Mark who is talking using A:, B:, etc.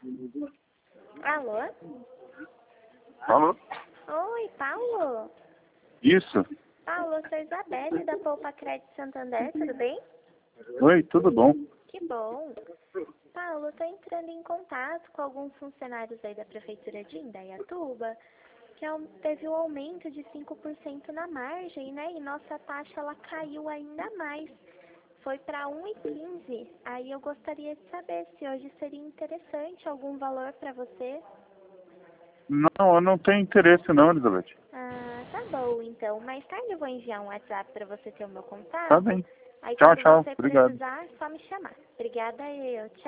A: Alô?
B: Alô?
A: Oi, Paulo?
B: Isso.
A: Paulo, eu sou Isabelle da Poupa Crédito Santander, tudo bem?
B: Oi, tudo bom?
A: Que bom. Paulo, eu tô entrando em contato com alguns funcionários aí da Prefeitura de Indaiatuba, que teve um aumento de 5% na margem, né? E nossa taxa, ela caiu ainda mais. Foi para 1,15. Aí eu gostaria de saber se hoje seria interessante algum valor para você.
B: Não, eu não tenho interesse não, Elizabeth.
A: Ah, tá bom, então. Mais tarde eu vou enviar um WhatsApp para você ter o meu
B: Tá
A: contato.
B: bem.
A: Aí
B: Tchau,
A: quando
B: tchau.
A: você
B: Obrigado.
A: precisar, é só me chamar. Obrigada eu. Tchau.